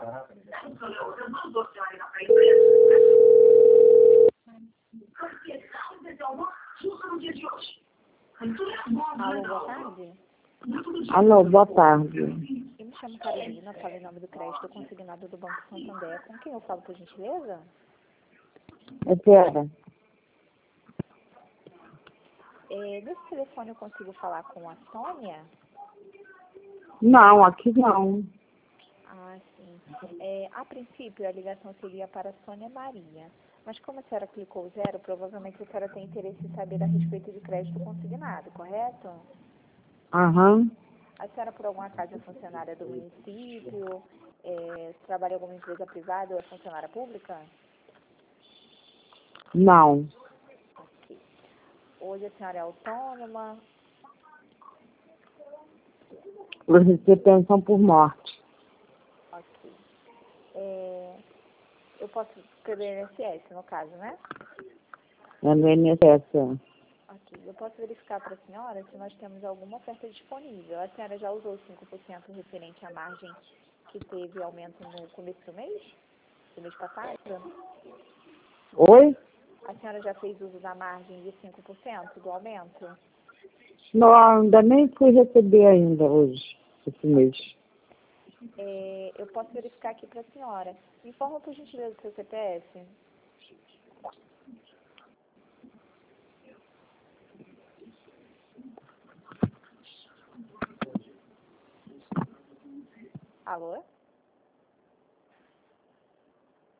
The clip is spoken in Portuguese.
Alô, boa tarde. Alô, boa tarde. Eu me chamo Carolina, falo em nome do crédito consignado do Banco Santander. Com quem eu falo, por gentileza? É Vera. Nesse telefone eu consigo falar com a Sônia? Não, aqui não. Ah, sim. A princípio, a ligação seria para a Sônia Maria. Mas como a senhora clicou 0, provavelmente a senhora tem interesse em saber a respeito de crédito consignado, correto? Aham. A senhora, por algum acaso, é funcionária do município? Trabalha em alguma empresa privada ou é funcionária pública? Não. Ok. Hoje a senhora é autônoma? Eu recebo pensão por morte. Ok. Eu posso pelo INSS, no caso, né? É no INSS. Ok. Eu posso verificar para a senhora se nós temos alguma oferta disponível. A senhora já usou 5% referente à margem que teve aumento no começo do mês passado? Oi? A senhora já fez uso da margem de 5% do aumento? Não, ainda nem fui receber ainda hoje, esse mês. Eu posso verificar aqui para a senhora. Me informa, por gentileza, do seu CPF. Alô?